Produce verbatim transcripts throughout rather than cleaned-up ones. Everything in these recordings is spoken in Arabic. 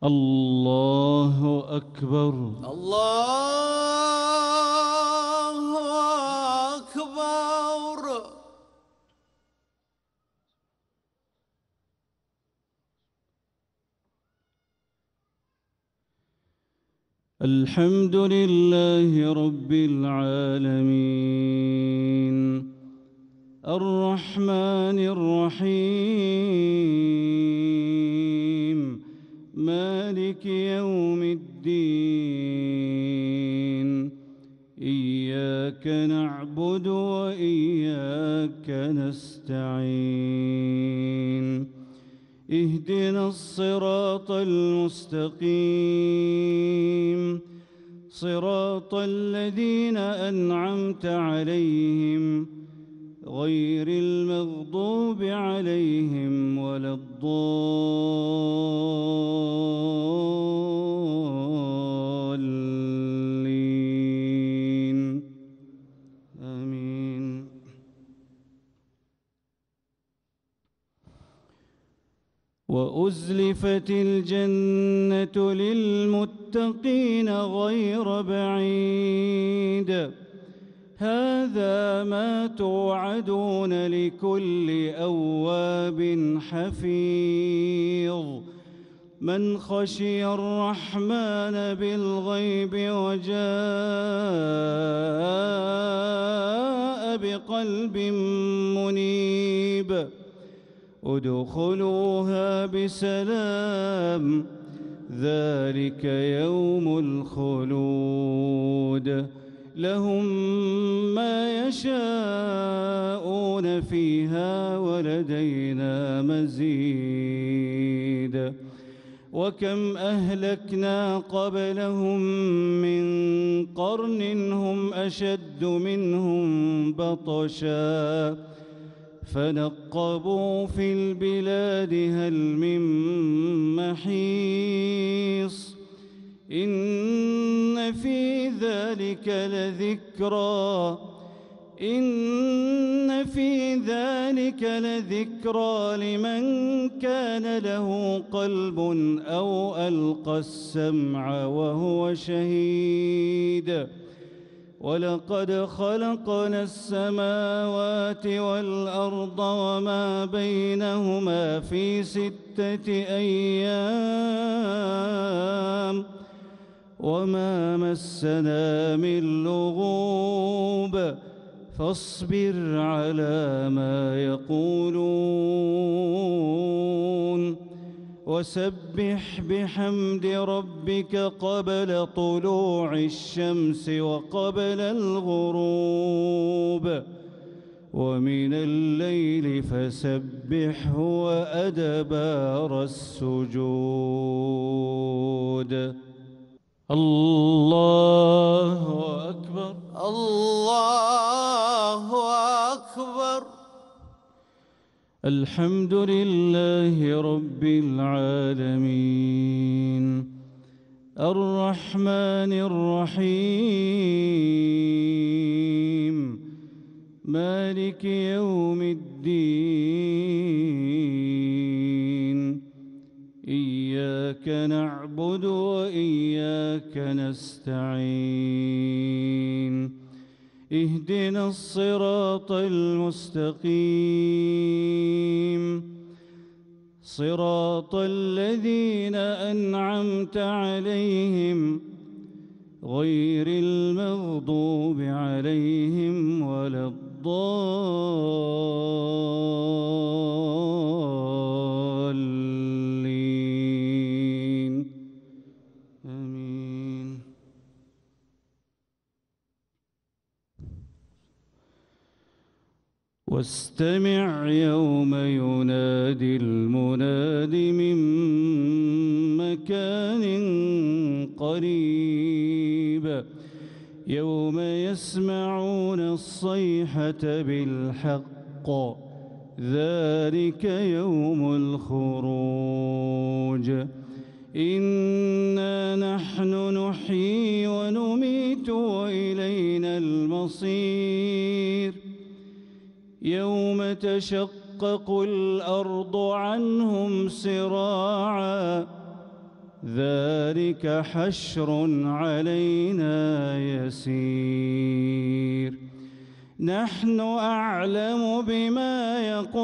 الله أكبر. الله أكبر. الحمد لله رب العالمين الرحمن الرحيم مالك يوم الدين إياك نعبد وإياك نستعين اهدنا الصراط المستقيم صراط الذين أنعمت عليهم غير المغضوب عليهم ولا الضالين آمين. وأزلفت الجنة للمتقين غير بعيد هذا ما توعدون لكل أواب حفيظ من خشي الرحمن بالغيب وجاء بقلب منيب ادخلوها بسلام ذلك يوم الخلود لهم ما يشاءون فيها ولدينا مزيد وكم أهلكنا قبلهم من قرن هم أشد منهم بطشا فنقبوا في البلاد هل من محيص إن في ذلك لذكرى إن في ذلك لذكرى لمن كان له قلب أو ألقى السمع وهو شهيد ولقد خلقنا السماوات والأرض وما بينهما في ستة أيام وما مسنا من لغوب فاصبر على ما يقولون وسبح بحمد ربك قبل طلوع الشمس وقبل الغروب ومن الليل فسبحه وأدبار السجود. الله أكبر. الله أكبر. الحمد لله رب العالمين الرحمن الرحيم مالك يوم الدين إياك نعبد وإياك نستعين اهدنا الصراط المستقيم صراط الذين أنعمت عليهم غير المغضوب عليهم ولا الضالين آمين. واستمع يوم ينادي المناد من مكان قريب يوم يسمعون الصيحة بالحق ذلك يوم الخروج إنا نحن نحيي ونميت وإلينا المصير يوم تشقق الأرض عنهم سراعا ذلك حشر علينا يسير نحن أعلم بما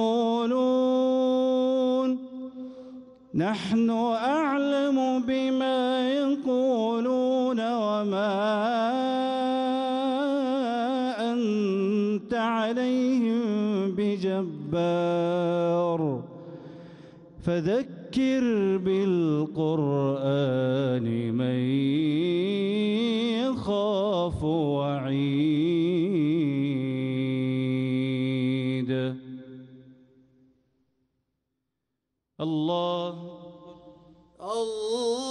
يقولون نحن أعلم بما يقولون وما أنت عليهم بجبار فذكر بالقرآن من يخاف وعيد. الله الله